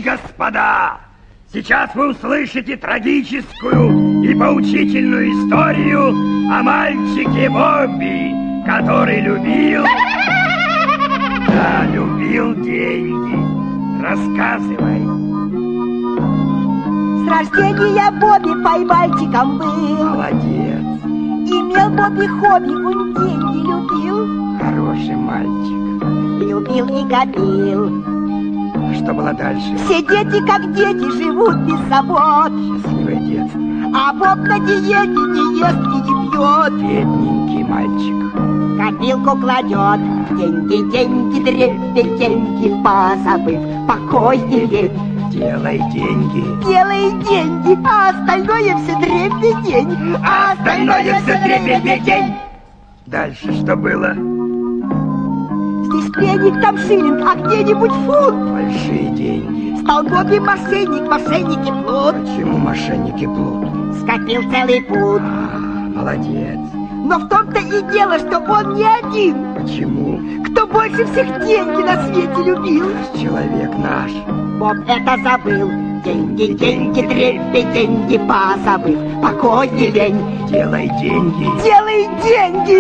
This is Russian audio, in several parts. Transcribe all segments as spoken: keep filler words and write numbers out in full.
господа, сейчас вы услышите трагическую и поучительную историю о мальчике Бобби, который любил... Да, любил деньги. Рассказывай. С рождения Бобби поймальчиком был. Молодец. Имел Бобби хобби, он деньги любил. Хороший мальчик. Любил и копил. Что было дальше? Все дети, как дети, живут без забот. Счастливое детство. А Боб на диете не ест и не пьет. Бедненький мальчик. Копилку кладет. Деньги, деньги, дребедень, деньги, позабыв покой и лень. Делай деньги. Делай деньги, а остальное все дребедень. А остальное все дребедень. Дальше что было? Здесь пенник, там шиллинг, а где-нибудь фунт. Большие деньги. Стал Бобби мошенник, мошенники плут. Почему мошенники плут? Скопил целый пуд. А, молодец. Но в том-то и дело, что он не один. Почему? Кто больше всех деньги на свете любил? Человек наш. Боб это забыл. Деньги, деньги, дребедень, деньги, позабыв покой и лень. Делай деньги. Делай деньги.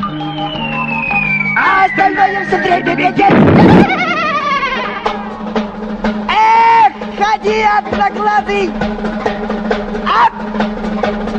А остальное все дребедень. Эх, ходи, одноглазый! Ап!